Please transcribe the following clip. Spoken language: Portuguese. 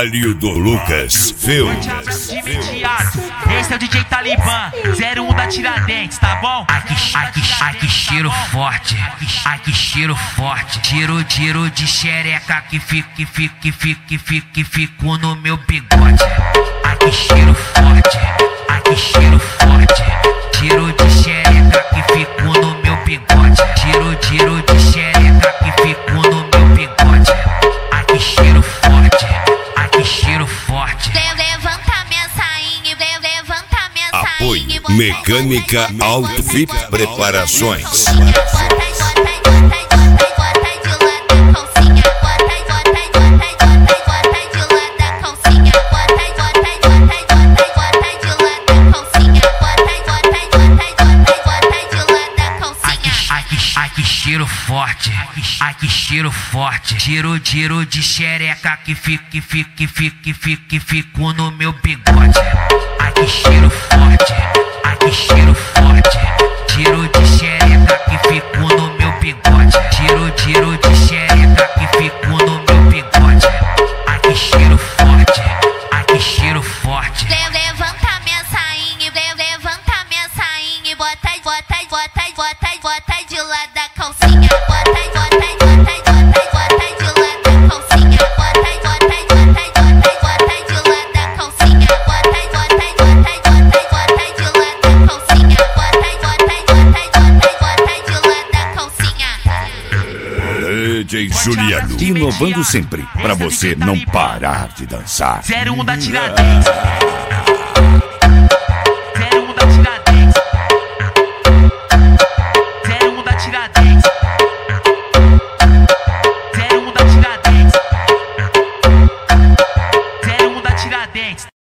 Trabalho do Lucas Filmes. Esse é o DJ Talibã, 01 da Tiradentes, tá bom? Ai que cheiro forte, ai que cheiro forte. Tiro de xereca que fico no meu bigode. Ai que cheiro forte, ai que cheiro forte. Tiro de xereca que fico no meu bigode. Tiro de xereca que fico no meu bigode. Ai que cheiro forte, ai que cheiro forte. Levanta minha sainha, levanta minha sainha. Apoio Mecânica Outfit Preparações. Ai que cheiro forte, ai que cheiro forte. Tiro de xereca que fico no meu bigode. Ai que cheiro forte, ai que cheiro forte. Tiro de xereca que fico no meu bigode. Tiro de xereca que fico no meu bigode. Ai que cheiro forte, ai que cheiro forte. Levanta minha sainha, levanta minha sainha e bota de lado da calcinha. Bota de lado da calcinha. Bota de lado da calcinha. Bota de lado da calcinha. DJ Juliano, inovando sempre, pra você não parar de dançar. 01 da Tiradentes.